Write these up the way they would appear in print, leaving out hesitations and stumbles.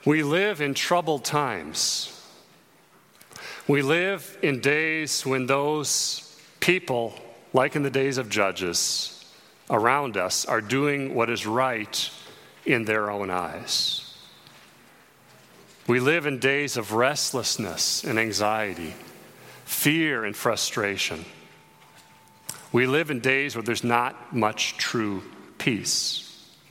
We live in troubled times. We live in days when those people, like in the days of Judges, around us are doing what is right in their own eyes. We live in days of restlessness and anxiety, fear and frustration. We live in days where there's not much true peace.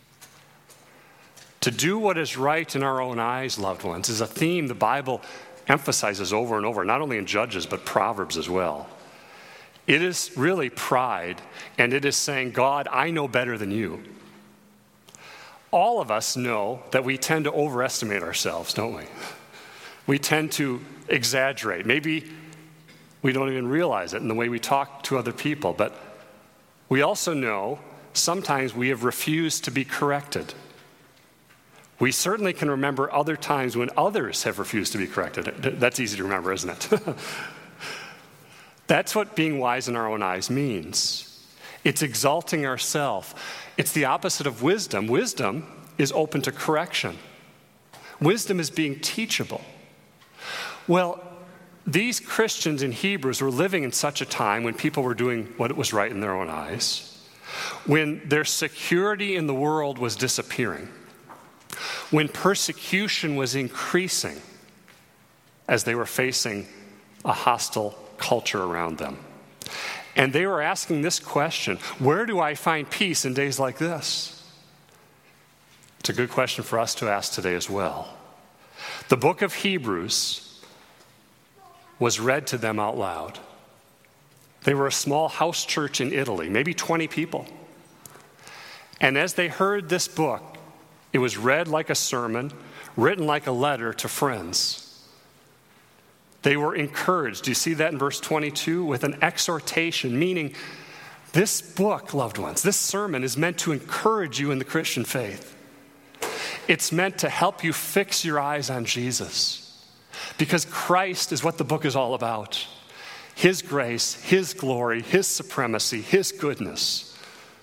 To do what is right in our own eyes, loved ones, is a theme the Bible emphasizes over and over, not only in Judges, but Proverbs as well. It is really pride, and it is saying, God, I know better than you. All of us know that we tend to overestimate ourselves, don't we? We tend to exaggerate. Maybe we don't even realize it in the way we talk to other people, but we also know sometimes we have refused to be corrected. We certainly can remember other times when others have refused to be corrected. That's easy to remember, isn't it? That's what being wise in our own eyes means. It's exalting ourselves. It's the opposite of wisdom. Wisdom is open to correction. Wisdom is being teachable. Well, these Christians in Hebrews were living in such a time when people were doing what was right in their own eyes, when their security in the world was disappearing, when persecution was increasing as they were facing a hostile culture around them. And they were asking this question, where do I find peace in days like this? It's a good question for us to ask today as well. The book of Hebrews was read to them out loud. They were a small house church in Italy, maybe 20 people. And as they heard this book, it was read like a sermon, written like a letter to friends. They were encouraged. Do you see that in verse 22? With an exhortation, meaning this book, loved ones, this sermon is meant to encourage you in the Christian faith. It's meant to help you fix your eyes on Jesus, because Christ is what the book is all about. His grace, His glory, His supremacy, His goodness.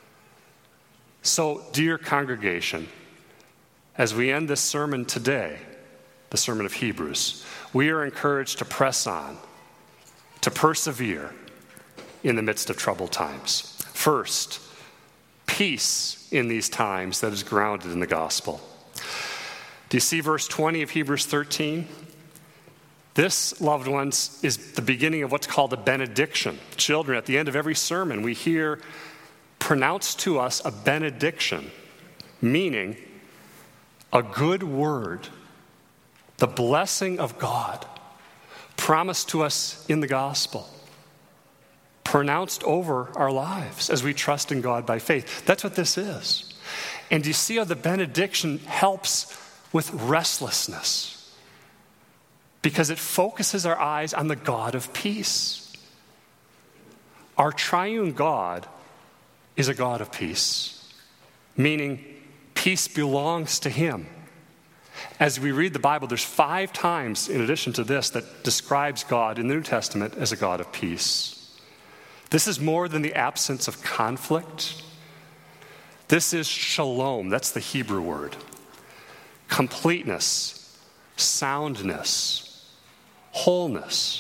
So, dear congregation, as we end this sermon today, the sermon of Hebrews, we are encouraged to press on, to persevere in the midst of troubled times. First, peace in these times that is grounded in the gospel. Do you see verse 20 of Hebrews 13? This, loved ones, is the beginning of what's called a benediction. Children, at the end of every sermon, we hear pronounced to us a benediction, meaning a good word, the blessing of God promised to us in the gospel, pronounced over our lives as we trust in God by faith. That's what this is. And do you see how the benediction helps with restlessness? Because it focuses our eyes on the God of peace. Our triune God is a God of peace, meaning peace belongs to Him. As we read the Bible, there's 5 times in addition to this that describes God in the New Testament as a God of peace. This is more than the absence of conflict. This is shalom. That's the Hebrew word. Completeness, soundness, wholeness.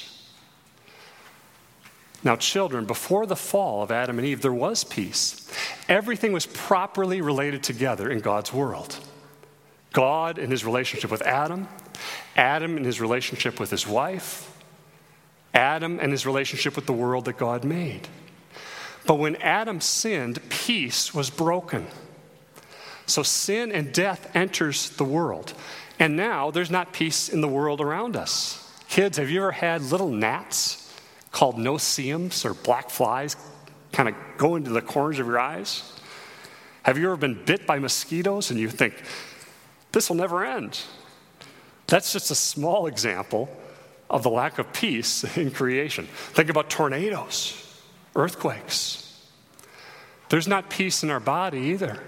Now, children, before the fall of Adam and Eve, there was peace. Everything was properly related together in God's world. God in his relationship with Adam, Adam in his relationship with his wife, Adam and his relationship with the world that God made. But when Adam sinned, peace was broken. So sin and death enters the world. And now there's not peace in the world around us. Kids, have you ever had little gnats called no-see-ums or black flies kind of go into the corners of your eyes? Have you ever been bit by mosquitoes and you think, this will never end? That's just a small example of the lack of peace in creation. Think about tornadoes, earthquakes. There's not peace in our body either.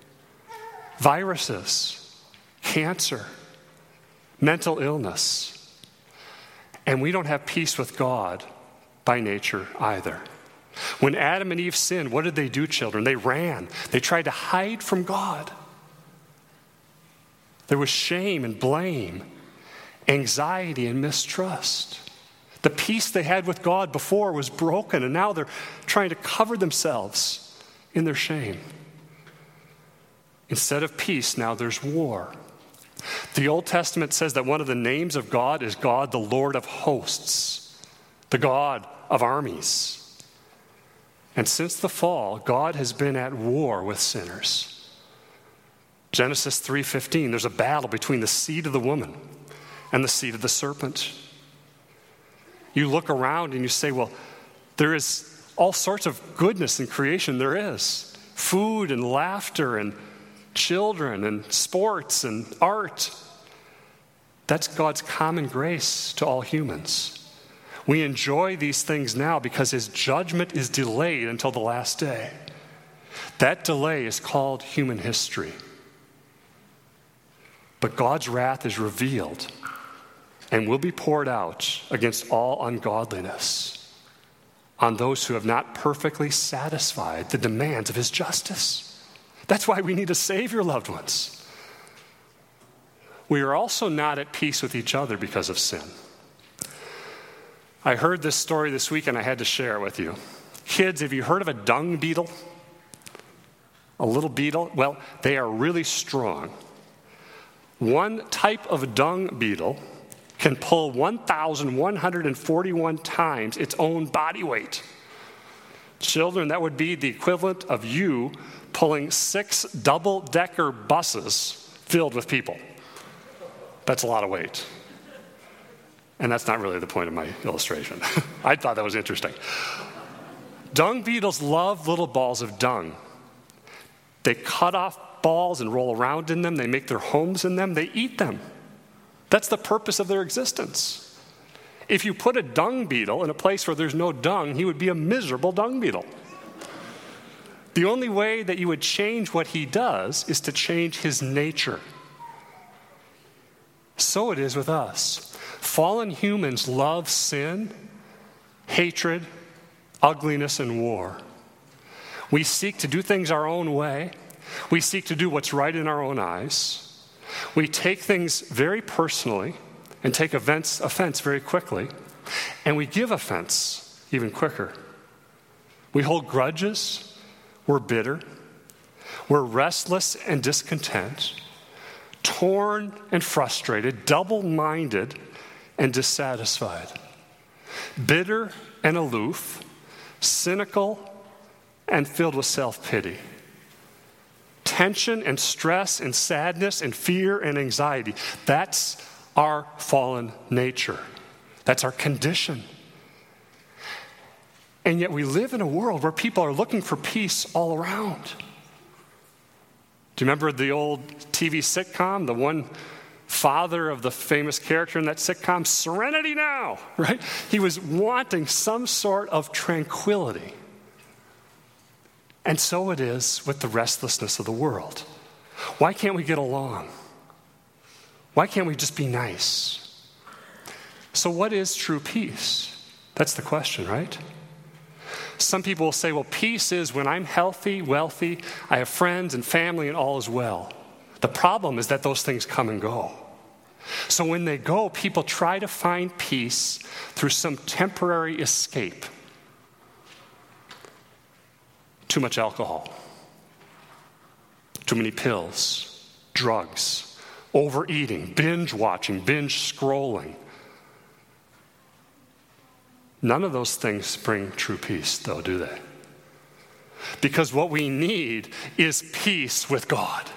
Viruses, cancer, mental illness. And we don't have peace with God by nature either. When Adam and Eve sinned, what did they do, children? They ran. They tried to hide from God. There was shame and blame, anxiety and mistrust. The peace they had with God before was broken, and now they're trying to cover themselves in their shame. Instead of peace, now there's war. The Old Testament says that one of the names of God is God, the Lord of hosts, the God of armies. And since the fall, God has been at war with sinners. Genesis 3:15, there's a battle between the seed of the woman and the seed of the serpent. You look around and you say, well, there is all sorts of goodness in creation. There is food and laughter and children and sports and art. That's God's common grace to all humans. We enjoy these things now because his judgment is delayed until the last day. That delay is called human history. But God's wrath is revealed and will be poured out against all ungodliness on those who have not perfectly satisfied the demands of his justice. That's why we need a Savior, loved ones. We are also not at peace with each other because of sin. I heard this story this week and I had to share it with you. Kids, have you heard of a dung beetle? A little beetle? Well, they are really strong. One type of dung beetle can pull 1,141 times its own body weight. Children, that would be the equivalent of you pulling 6 double-decker buses filled with people. That's a lot of weight. And that's not really the point of my illustration. I thought that was interesting. Dung beetles love little balls of dung. They cut off balls and roll around in them. They make their homes in them. They eat them. That's the purpose of their existence. If you put a dung beetle in a place where there's no dung, he would be a miserable dung beetle. The only way that you would change what he does is to change his nature. So it is with us. Fallen humans love sin, hatred, ugliness, and war. We seek to do things our own way. We seek to do what's right in our own eyes. We take things very personally and take offense very quickly, and we give offense even quicker. We hold grudges. We're bitter. We're restless and discontent, torn and frustrated, double-minded and dissatisfied, bitter and aloof, cynical and filled with self-pity. Tension and stress and sadness and fear and anxiety. That's our fallen nature. That's our condition. And yet we live in a world where people are looking for peace all around. Do you remember the old TV sitcom, the one father of the famous character in that sitcom, Serenity Now, right? He was wanting some sort of tranquility. And so it is with the restlessness of the world. Why can't we get along? Why can't we just be nice? So what is true peace? That's the question, right? Some people will say, well, peace is when I'm healthy, wealthy, I have friends and family, and all is well. The problem is that those things come and go. So when they go, people try to find peace through some temporary escape. Too much alcohol, too many pills, drugs, overeating, binge watching, binge scrolling. None of those things bring true peace, though, do they? Because what we need is peace with God.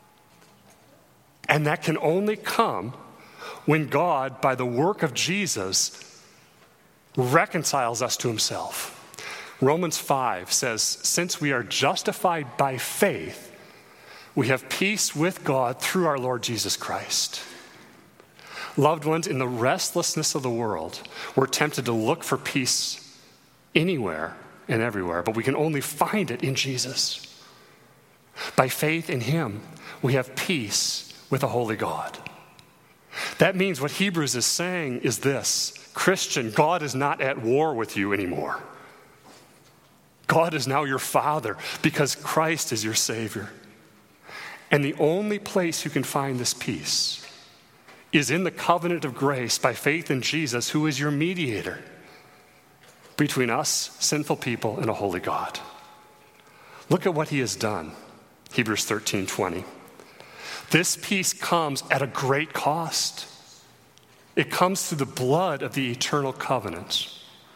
And that can only come when God, by the work of Jesus, reconciles us to himself. Romans 5 says, since we are justified by faith, we have peace with God through our Lord Jesus Christ. Loved ones, in the restlessness of the world, we're tempted to look for peace anywhere and everywhere, but we can only find it in Jesus. By faith in him, we have peace with a holy God. That means what Hebrews is saying is this: Christian, God is not at war with you anymore. God is now your Father because Christ is your Savior. And the only place you can find this peace is in the covenant of grace by faith in Jesus, who is your mediator between us, sinful people, and a holy God. Look at what he has done. Hebrews 13:20. This peace comes at a great cost. It comes through the blood of the eternal covenant.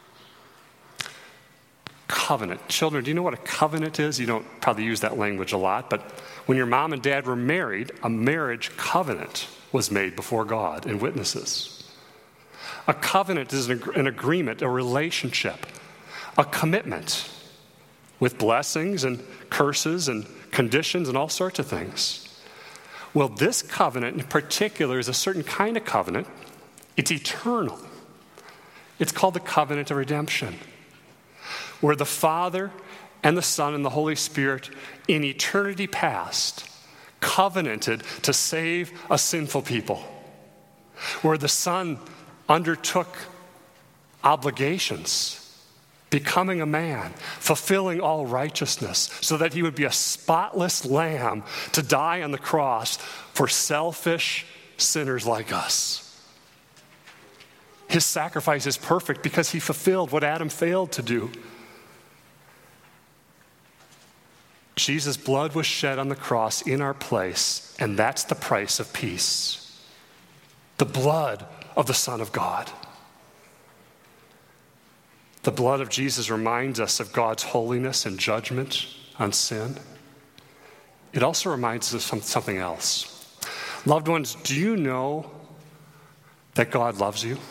Covenant. Children, do you know what a covenant is? You don't probably use that language a lot, but when your mom and dad were married, a marriage covenant was made before God and witnesses. A covenant is an agreement, a relationship, a commitment with blessings and curses and conditions and all sorts of things. Well, this covenant in particular is a certain kind of covenant. It's eternal. It's called the covenant of redemption, where the Father and the Son and the Holy Spirit in eternity past covenanted to save a sinful people, where the Son undertook obligations, becoming a man, fulfilling all righteousness, so that he would be a spotless lamb to die on the cross for selfish sinners like us. His sacrifice is perfect because he fulfilled what Adam failed to do. Jesus' blood was shed on the cross in our place, and that's the price of peace. The blood of the Son of God. The blood of Jesus reminds us of God's holiness and judgment on sin. It also reminds us of something else. Loved ones, do you know that God loves you?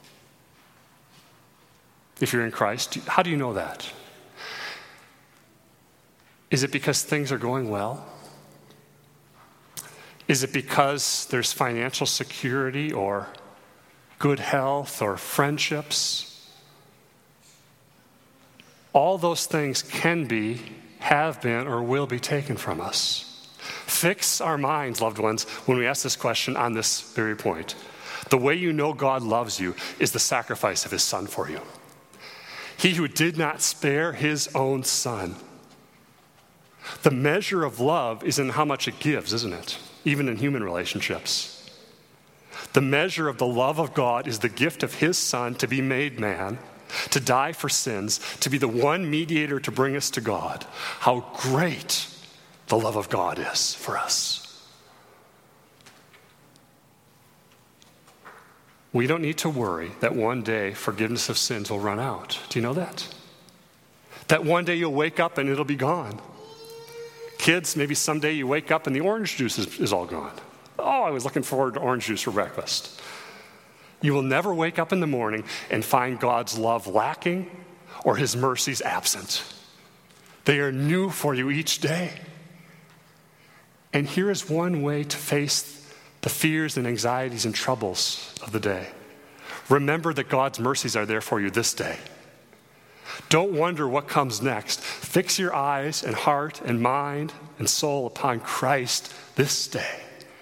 If you're in Christ, how do you know that? Is it because things are going well? Is it because there's financial security or good health or friendships? All those things can be, have been, or will be taken from us. Fix our minds, loved ones, when we ask this question on this very point. The way you know God loves you is the sacrifice of his Son for you. He who did not spare his own Son. The measure of love is in how much it gives, isn't it? Even in human relationships. The measure of the love of God is the gift of his Son to be made man, to die for sins, to be the one mediator to bring us to God. How great the love of God is for us. We don't need to worry that one day forgiveness of sins will run out. Do you know that? That one day you'll wake up and it'll be gone. Kids, maybe someday you wake up and the orange juice is all gone. Oh, I was looking forward to orange juice for breakfast. You will never wake up in the morning and find God's love lacking or his mercies absent. They are new for you each day. And here is one way to face the fears and anxieties and troubles of the day. Remember that God's mercies are there for you this day. Don't wonder what comes next. Fix your eyes and heart and mind and soul upon Christ this day.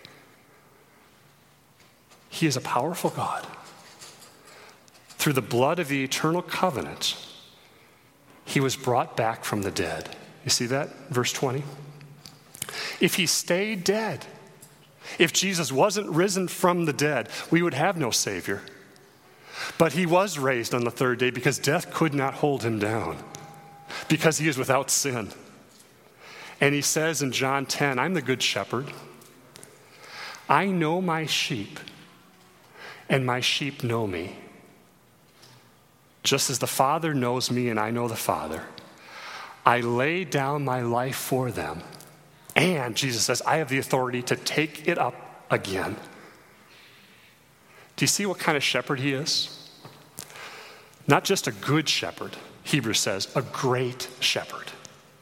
He is a powerful God. Through the blood of the eternal covenant, he was brought back from the dead. You see that? Verse 20. If he stayed dead, if Jesus wasn't risen from the dead, we would have no Savior. But he was raised on the third day because death could not hold him down, because he is without sin. And he says in John 10, I'm the good shepherd. I know my sheep, and my sheep know me. Just as the Father knows me and I know the Father, I lay down my life for them. And Jesus says, I have the authority to take it up again. Do you see what kind of shepherd he is? Not just a good shepherd, Hebrews says, a great shepherd.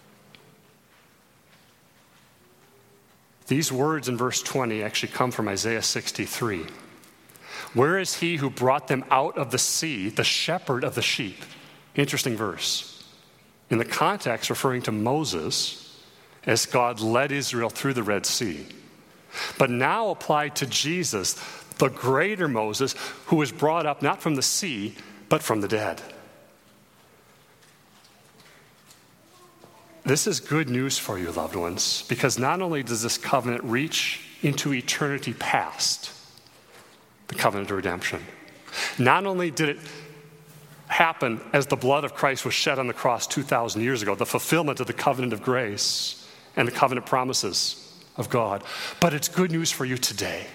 These words in verse 20 actually come from Isaiah 63. Where is he who brought them out of the sea, the shepherd of the sheep? Interesting verse. In the context, referring to Moses as God led Israel through the Red Sea. But now applied to Jesus, the greater Moses, who was brought up not from the sea, but from the dead. this is good news for you, loved ones, because not only does this covenant reach into eternity past, the covenant of redemption, not only did it happen as the blood of Christ was shed on the cross 2,000 years ago, the fulfillment of the covenant of grace and the covenant promises of God, but it's good news for you today,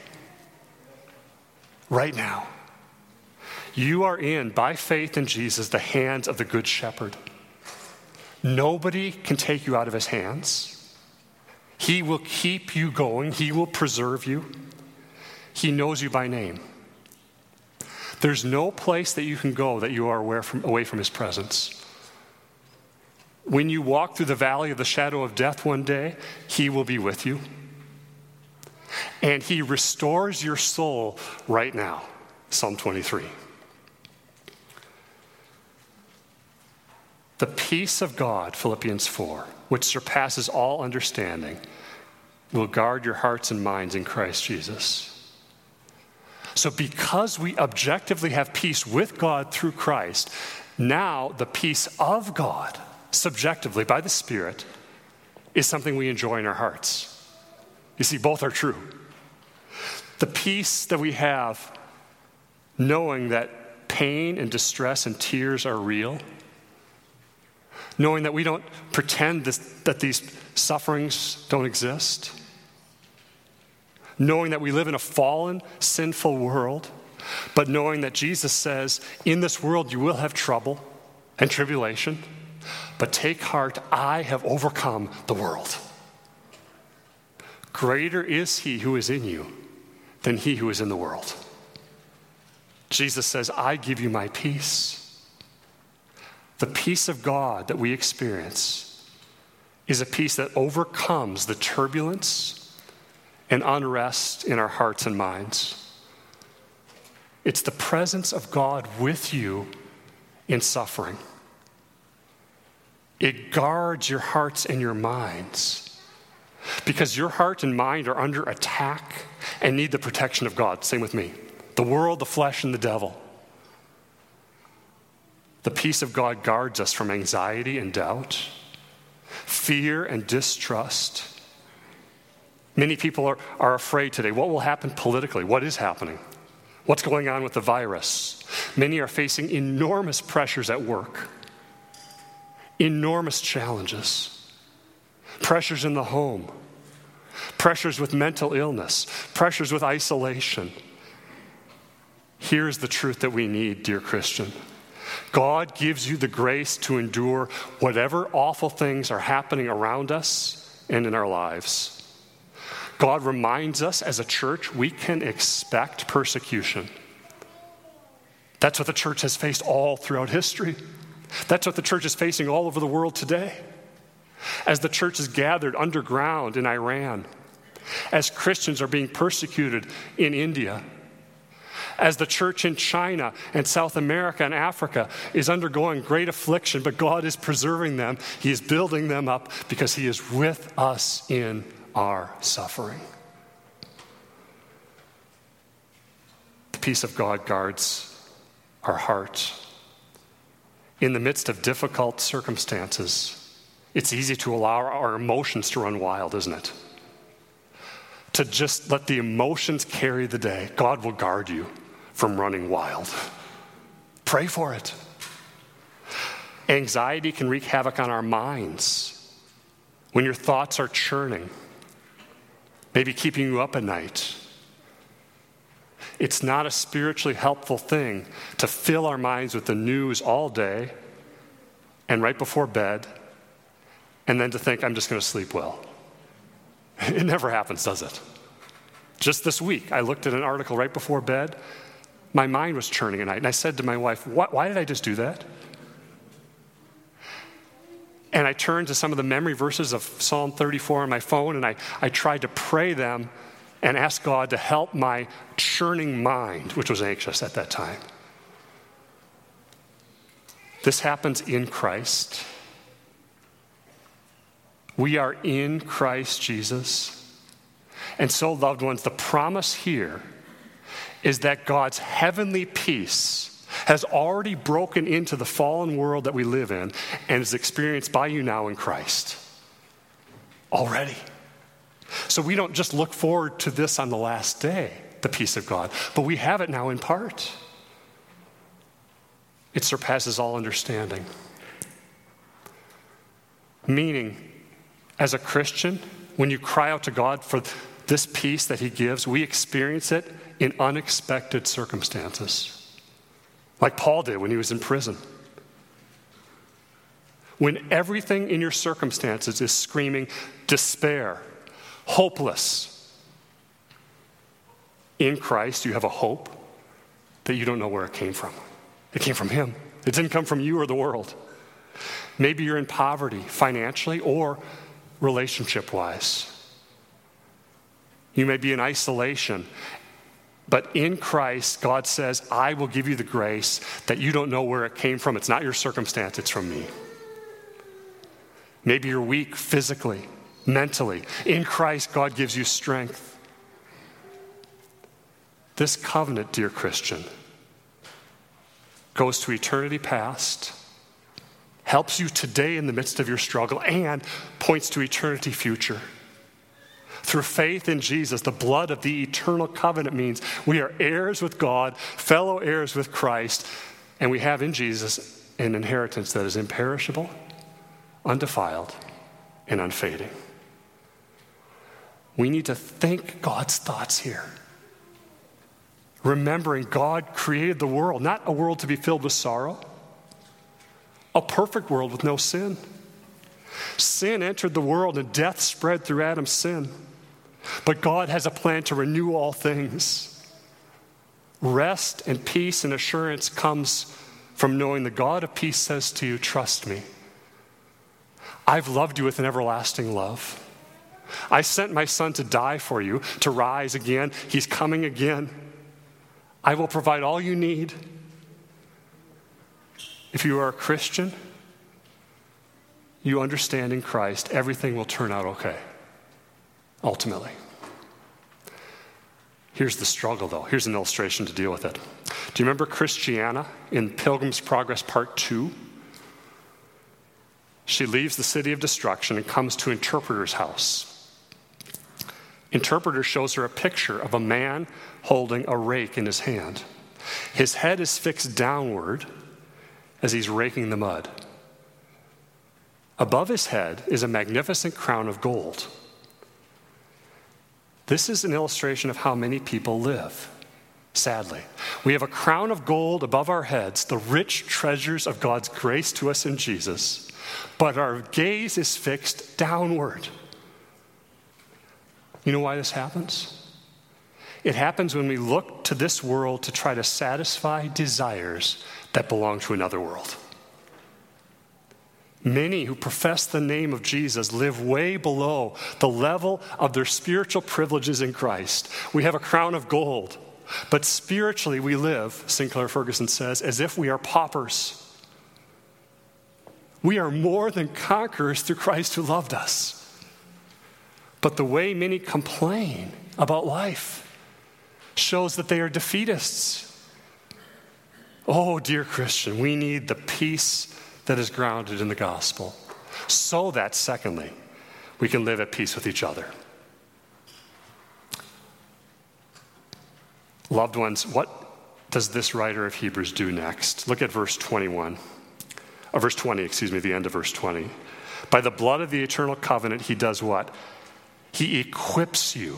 right now. You are in, by faith in Jesus, the hands of the Good Shepherd. Nobody can take you out of his hands. He will keep you going. He will preserve you. He knows you by name. There's no place that you can go that you are away from his presence. When you walk through the valley of the shadow of death one day, he will be with you. And he restores your soul right now. Psalm 23. The peace of God, Philippians 4, which surpasses all understanding, will guard your hearts and minds in Christ Jesus. So because we objectively have peace with God through Christ, now the peace of God, subjectively by the Spirit, is something we enjoy in our hearts. You see, both are true. The peace that we have, knowing that pain and distress and tears are real, knowing that we don't pretend that these sufferings don't exist, knowing that we live in a fallen, sinful world, but knowing that Jesus says, in this world you will have trouble and tribulation, but take heart, I have overcome the world. Greater is he who is in you than he who is in the world. Jesus says, I give you my peace. The peace of God that we experience is a peace that overcomes the turbulence and unrest in our hearts and minds. It's the presence of God with you in suffering. It guards your hearts and your minds because your heart and mind are under attack and need the protection of God. Same with me. The world, the flesh, and the devil. The peace of God guards us from anxiety and doubt, fear and distrust. Many people are afraid today. What will happen politically? What is happening? What's going on with the virus? Many are facing enormous pressures at work, enormous challenges, pressures in the home, pressures with mental illness, pressures with isolation. Here's the truth that we need, dear Christian. God gives you the grace to endure whatever awful things are happening around us and in our lives. God reminds us as a church we can expect persecution. That's what the church has faced all throughout history. That's what the church is facing all over the world today. As the church is gathered underground in Iran, as Christians are being persecuted in India, as the church in China and South America and Africa is undergoing great affliction, but God is preserving them. He is building them up because he is with us in our suffering. The peace of God guards our heart. In the midst of difficult circumstances, it's easy to allow our emotions to run wild, isn't it? To just let the emotions carry the day. God will guard you from running wild. Pray for it. Anxiety can wreak havoc on our minds when your thoughts are churning, maybe keeping you up at night. It's not a spiritually helpful thing to fill our minds with the news all day and right before bed, and then to think, I'm just going to sleep well. It never happens, does it? Just this week, I looked at an article right before bed. My mind was churning at night, and I said to my wife, why did I just do that? And I turned to some of the memory verses of Psalm 34 on my phone, and I tried to pray them and ask God to help my churning mind, which was anxious at that time. This happens in Christ. We are in Christ Jesus. And so, loved ones, the promise here is that God's heavenly peace has already broken into the fallen world that we live in and is experienced by you now in Christ. already. So we don't just look forward to this on the last day, the peace of God, but we have it now in part. It surpasses all understanding. Meaning, as a Christian, when you cry out to God for this peace that he gives, we experience it in unexpected circumstances. Like Paul did when he was in prison. When everything in your circumstances is screaming despair, hopeless, in Christ you have a hope that you don't know where it came from. It came from him. It didn't come from you or the world. Maybe you're in poverty financially or relationship-wise. You may be in isolation, but in Christ, God says, I will give you the grace that you don't know where it came from. It's not your circumstance, it's from me. Maybe you're weak physically, mentally. In Christ, God gives you strength. This covenant, dear Christian, goes to eternity past, helps you today in the midst of your struggle, and points to eternity future. Through faith in Jesus, the blood of the eternal covenant means we are heirs with God, fellow heirs with Christ, and we have in Jesus an inheritance that is imperishable, undefiled, and unfading. We need to think God's thoughts here. Remembering God created the world, not a world to be filled with sorrow, a perfect world with no sin. Sin entered the world and death spread through Adam's sin. But God has a plan to renew all things. Rest and peace and assurance comes from knowing the God of peace says to you, trust me. I've loved you with an everlasting love. I sent my son to die for you, to rise again. He's coming again. I will provide all you need. If you are a Christian, you understand in Christ, everything will turn out okay, ultimately. Here's the struggle, though. Here's an illustration to deal with it. Do you remember Christiana in Pilgrim's Progress Part 2? She leaves the city of destruction and comes to Interpreter's house. Interpreter shows her a picture of a man holding a rake in his hand. His head is fixed downward as he's raking the mud. Above his head is a magnificent crown of gold. This is an illustration of how many people live, sadly. We have a crown of gold above our heads, the rich treasures of God's grace to us in Jesus, but our gaze is fixed downward. You know why this happens? It happens when we look to this world to try to satisfy desires that belong to another world. Many who profess the name of Jesus live way below the level of their spiritual privileges in Christ. We have a crown of gold, but spiritually we live, Sinclair Ferguson says, as if we are paupers. We are more than conquerors through Christ who loved us. But the way many complain about life shows that they are defeatists. Oh, dear Christian, we need the peace that is grounded in the gospel, so that, secondly, we can live at peace with each other. Loved ones, what does this writer of Hebrews do next? Look at verse 20, the end of verse 20. By the blood of the eternal covenant, he does what? He equips you.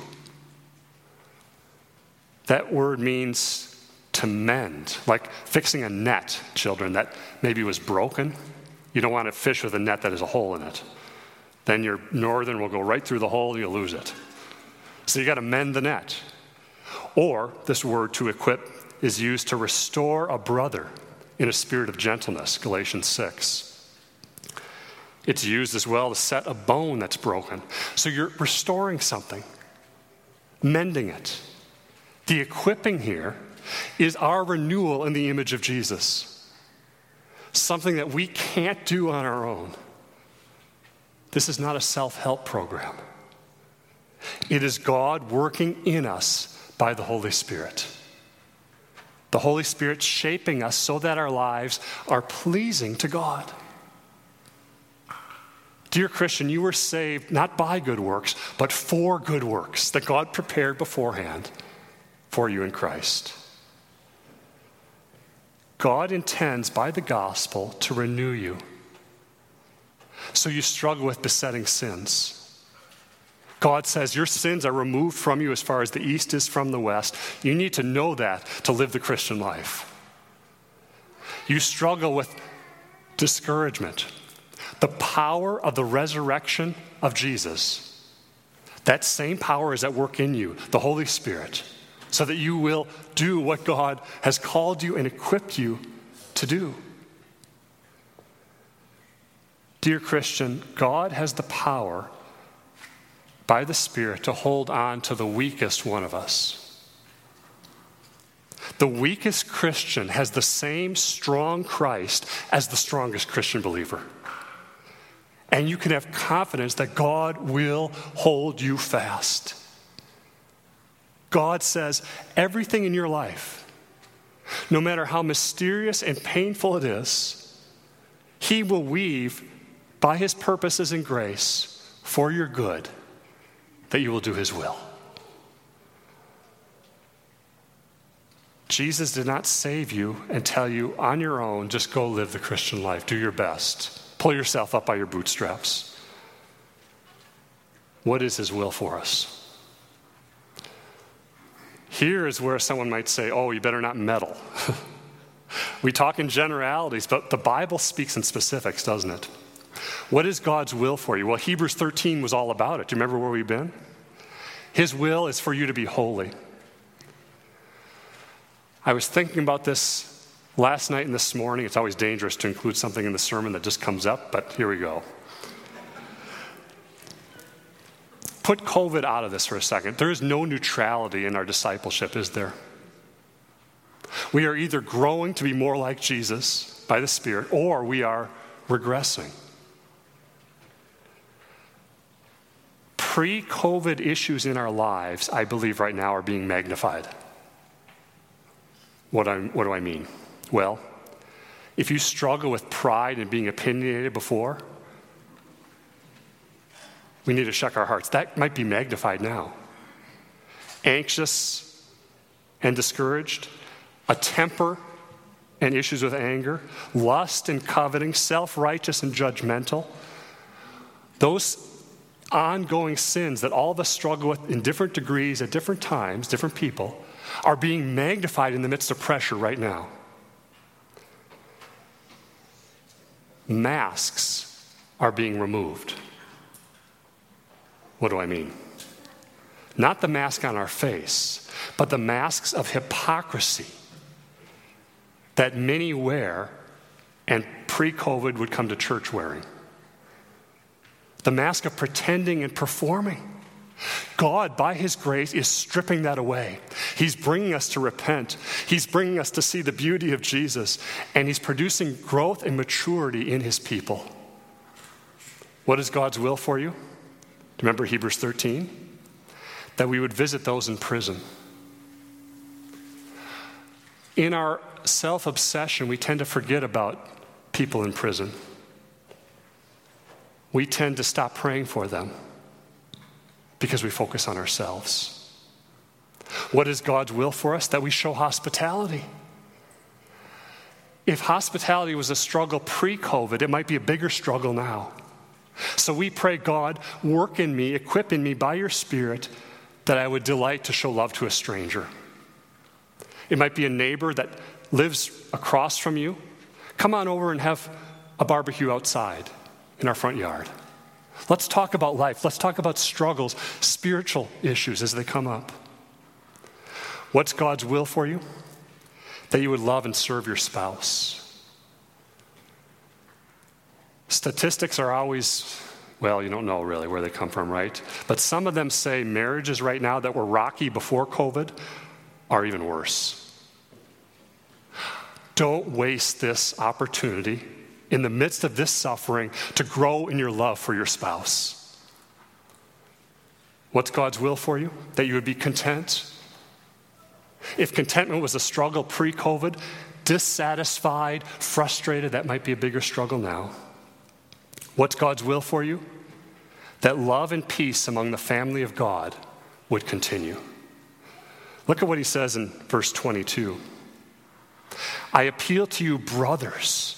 That word means to mend, like fixing a net, children, that maybe was broken. You don't want to fish with a net that has a hole in it. Then your northern will go right through the hole, you'll lose it. So you got to mend the net. Or this word to equip is used to restore a brother in a spirit of gentleness, Galatians 6. It's used as well to set a bone that's broken. So you're restoring something, mending it. The equipping here is our renewal in the image of Jesus. Something that we can't do on our own. This is not a self-help program. It is God working in us by the Holy Spirit. The Holy Spirit shaping us so that our lives are pleasing to God. Dear Christian, you were saved not by good works, but for good works that God prepared beforehand for you in Christ. God intends by the gospel to renew you. So you struggle with besetting sins. God says your sins are removed from you as far as the east is from the west. You need to know that to live the Christian life. You struggle with discouragement. The power of the resurrection of Jesus, that same power is at work in you, the Holy Spirit, so that you will do what God has called you and equipped you to do. Dear Christian, God has the power by the Spirit to hold on to the weakest one of us. The weakest Christian has the same strong Christ as the strongest Christian believer. And you can have confidence that God will hold you fast. God says everything in your life, no matter how mysterious and painful it is, He will weave by His purposes and grace for your good, that you will do His will. Jesus did not save you and tell you on your own, just go live the Christian life, do your best. Pull yourself up by your bootstraps. What is His will for us? Here is where someone might say, oh, you better not meddle. We talk in generalities, but the Bible speaks in specifics, doesn't it? What is God's will for you? Well, Hebrews 13 was all about it. Do you remember where we've been? His will is for you to be holy. I was thinking about this last night and this morning. It's always dangerous to include something in the sermon that just comes up, but here we go. Put COVID out of this for a second. There is no neutrality in our discipleship, is there? We are either growing to be more like Jesus by the Spirit, or we are regressing. Pre-COVID issues in our lives, I believe right now, are being magnified. What do I mean? Well, if you struggle with pride and being opinionated before, we need to check our hearts. That might be magnified now. Anxious and discouraged, a temper and issues with anger, lust and coveting, self-righteous and judgmental. Those ongoing sins that all of us struggle with in different degrees at different times, different people, are being magnified in the midst of pressure right now. Masks are being removed. What do I mean? Not the mask on our face, but the masks of hypocrisy that many wear and pre-COVID would come to church wearing. The mask of pretending and performing. God, by His grace, is stripping that away. He's bringing us to repent. He's bringing us to see the beauty of Jesus, and He's producing growth and maturity in His people. What is God's will for you? Remember Hebrews 13? That we would visit those in prison. In our self-obsession, we tend to forget about people in prison. We tend to stop praying for them because we focus on ourselves. What is God's will for us? That we show hospitality. If hospitality was a struggle pre-COVID, it might be a bigger struggle now. So we pray, God, work in me, equip in me by your Spirit, that I would delight to show love to a stranger. It might be a neighbor that lives across from you. Come on over and have a barbecue outside in our front yard. Let's talk about life. Let's talk about struggles, spiritual issues as they come up. What's God's will for you? That you would love and serve your spouse. Statistics are always, well, you don't know really where they come from, right? But some of them say marriages right now that were rocky before COVID are even worse. Don't waste this opportunity in the midst of this suffering to grow in your love for your spouse. What's God's will for you? That you would be content. If contentment was a struggle pre-COVID, dissatisfied, frustrated, that might be a bigger struggle now. What's God's will for you? That love and peace among the family of God would continue. Look at what he says in verse 22. I appeal to you, brothers.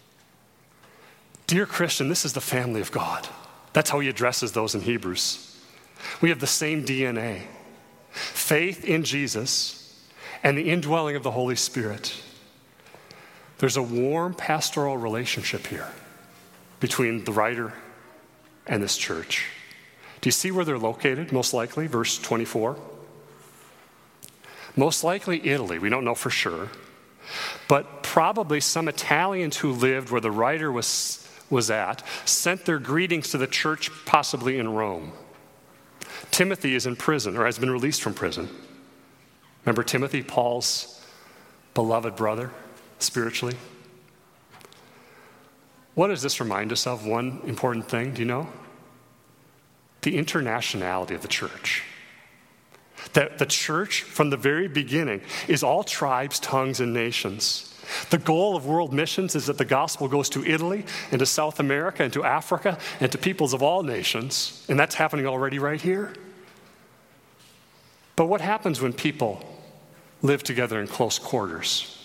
Dear Christian, this is the family of God. That's how he addresses those in Hebrews. We have the same DNA. Faith in Jesus and the indwelling of the Holy Spirit. There's a warm pastoral relationship here between the writer and this church. Do you see where they're located, most likely? Verse 24. Most likely Italy, we don't know for sure. But probably some Italians who lived where the writer was at sent their greetings to the church, possibly in Rome. Timothy is in prison, or has been released from prison. Remember Timothy, Paul's beloved brother, spiritually? What does this remind us of? One important thing, do you know? The internationality of the church. That the church, from the very beginning, is all tribes, tongues, and nations. The goal of world missions is that the gospel goes to Italy and to South America and to Africa and to peoples of all nations. And that's happening already right here. But what happens when people live together in close quarters?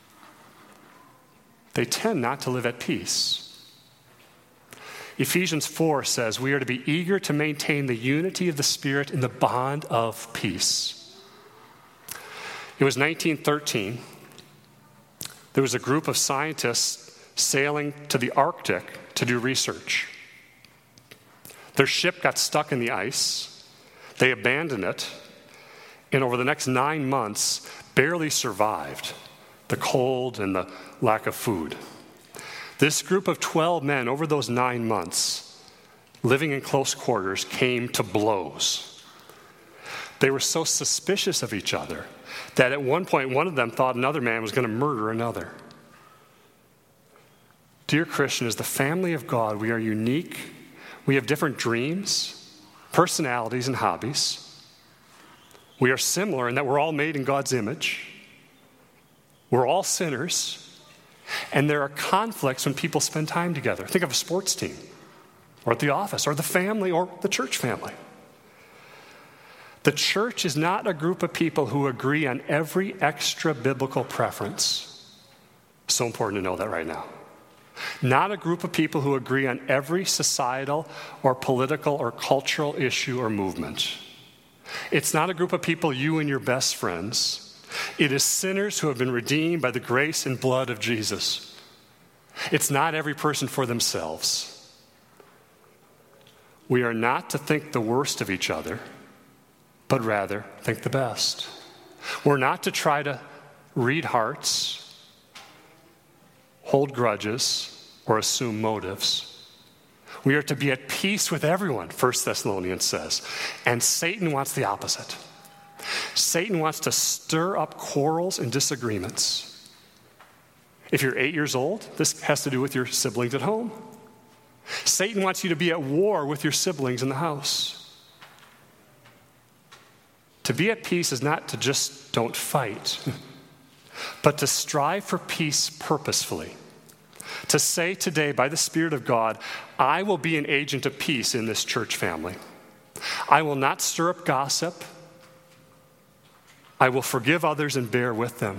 They tend not to live at peace. Ephesians 4 says we are to be eager to maintain the unity of the Spirit in the bond of peace. It was 1913. There was a group of scientists sailing to the Arctic to do research. Their ship got stuck in the ice. They abandoned it, and over the next 9 months, barely survived the cold and the lack of food. This group of 12 men, over those 9 months, living in close quarters, came to blows. They were so suspicious of each other that at one point one of them thought another man was going to murder another. Dear Christian, as the family of God, we are unique. We have different dreams, personalities, and hobbies. We are similar in that we're all made in God's image. We're all sinners. And there are conflicts when people spend time together. Think of a sports team, or at the office, or the family, or the church family. The church is not a group of people who agree on every extra biblical preference. So important to know that right now. Not a group of people who agree on every societal or political or cultural issue or movement. It's not a group of people, you and your best friends. It is sinners who have been redeemed by the grace and blood of Jesus. It's not every person for themselves. We are not to think the worst of each other, but rather think the best. We're not to try to read hearts, hold grudges, or assume motives. We are to be at peace with everyone, 1 Thessalonians says. And Satan wants the opposite. Satan wants to stir up quarrels and disagreements. If you're 8 years old, this has to do with your siblings at home. Satan wants you to be at war with your siblings in the house. To be at peace is not to just don't fight, but to strive for peace purposefully. To say today, by the Spirit of God, I will be an agent of peace in this church family. I will not stir up gossip. I will forgive others and bear with them.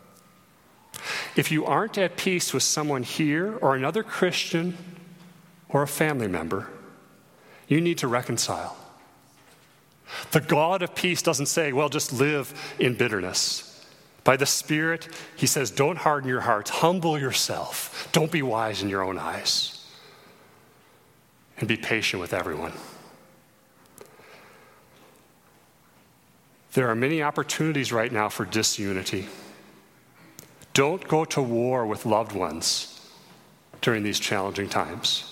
If you aren't at peace with someone here or another Christian or a family member, you need to reconcile. The God of peace doesn't say, well, just live in bitterness. By the Spirit, he says, don't harden your hearts. Humble yourself. Don't be wise in your own eyes. And be patient with everyone. There are many opportunities right now for disunity. Don't go to war with loved ones during these challenging times.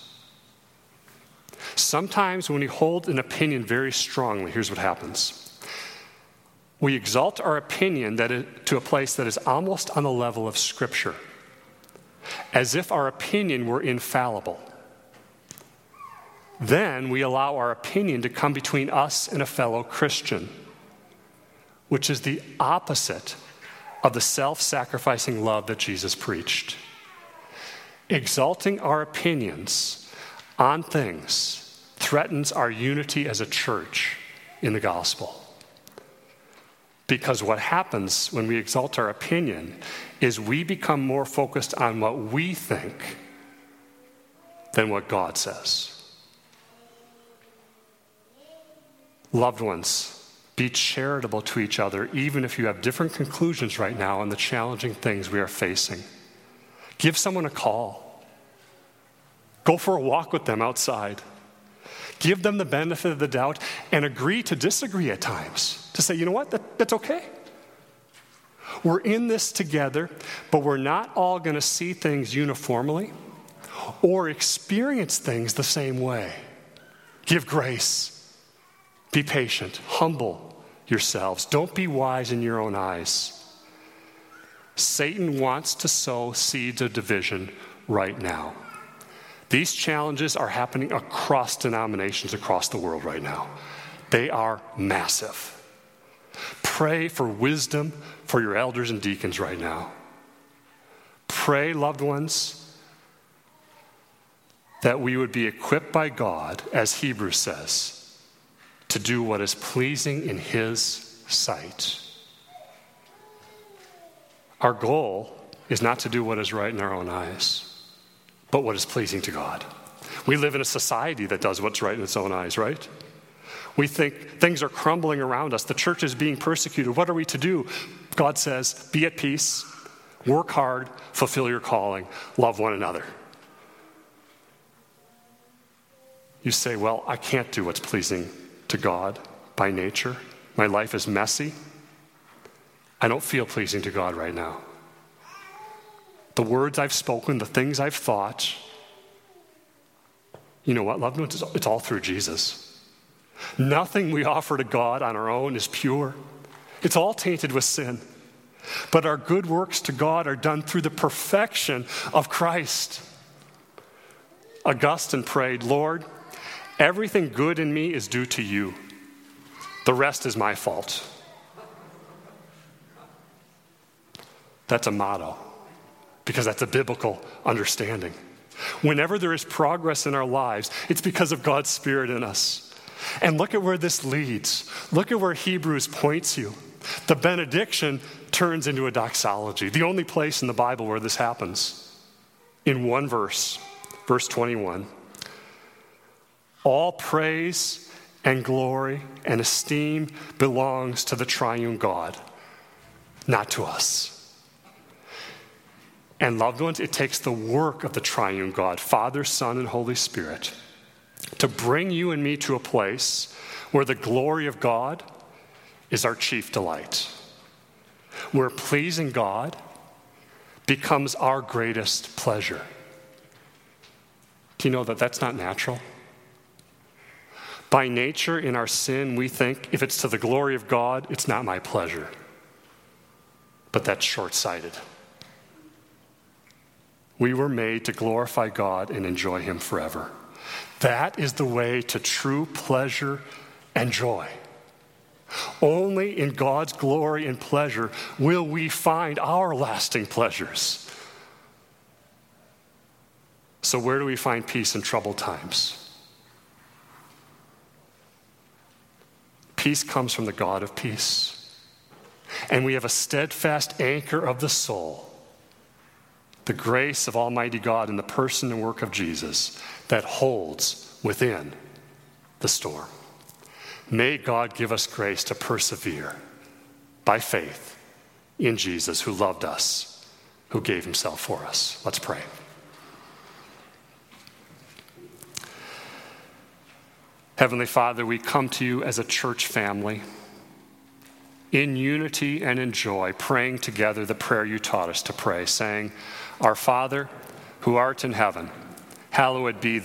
Sometimes when we hold an opinion very strongly, here's what happens. We exalt our opinion to a place that is almost on the level of Scripture, as if our opinion were infallible. Then we allow our opinion to come between us and a fellow Christian, which is the opposite of the self-sacrificing love that Jesus preached. Exalting our opinions on things threatens our unity as a church in the gospel. Because what happens when we exalt our opinion is we become more focused on what we think than what God says. Loved ones, be charitable to each other, even if you have different conclusions right now on the challenging things we are facing. Give someone a call. Go for a walk with them outside. Give them the benefit of the doubt and agree to disagree at times. To say, you know what, that's okay. We're in this together, but we're not all going to see things uniformly or experience things the same way. Give grace. Be patient. Humble yourselves. Don't be wise in your own eyes. Satan wants to sow seeds of division right now. These challenges are happening across denominations across the world right now. They are massive. Pray for wisdom for your elders and deacons right now. Pray, loved ones, that we would be equipped by God, as Hebrews says, to do what is pleasing in His sight. Our goal is not to do what is right in our own eyes, but what is pleasing to God. We live in a society that does what's right in its own eyes, right? We think things are crumbling around us. The church is being persecuted. What are we to do? God says, be at peace, work hard, fulfill your calling, love one another. You say, well, I can't do what's pleasing to God by nature. My life is messy. I don't feel pleasing to God right now. The words I've spoken, the things I've thought, you know what, loved ones? It's all through Jesus. Nothing we offer to God on our own is pure. It's all tainted with sin. But our good works to God are done through the perfection of Christ. Augustine prayed, Lord, everything good in me is due to you. The rest is my fault. That's a motto, because that's a biblical understanding. Whenever there is progress in our lives, it's because of God's Spirit in us. And look at where this leads. Look at where Hebrews points you. The benediction turns into a doxology, the only place in the Bible where this happens. In one verse, verse 21. All praise and glory and esteem belongs to the triune God, not to us. And loved ones, it takes the work of the triune God, Father, Son, and Holy Spirit, to bring you and me to a place where the glory of God is our chief delight, where pleasing God becomes our greatest pleasure. Do you know that that's not natural? By nature, in our sin, we think if it's to the glory of God, it's not my pleasure. But that's short-sighted. We were made to glorify God and enjoy Him forever. That is the way to true pleasure and joy. Only in God's glory and pleasure will we find our lasting pleasures. So where do we find peace in troubled times? Peace comes from the God of peace. And we have a steadfast anchor of the soul, the grace of Almighty God in the person and work of Jesus that holds within the storm. May God give us grace to persevere by faith in Jesus, who loved us, who gave Himself for us. Let's pray. Heavenly Father, we come to You as a church family in unity and in joy, praying together the prayer You taught us to pray, saying, Our Father, who art in heaven, hallowed be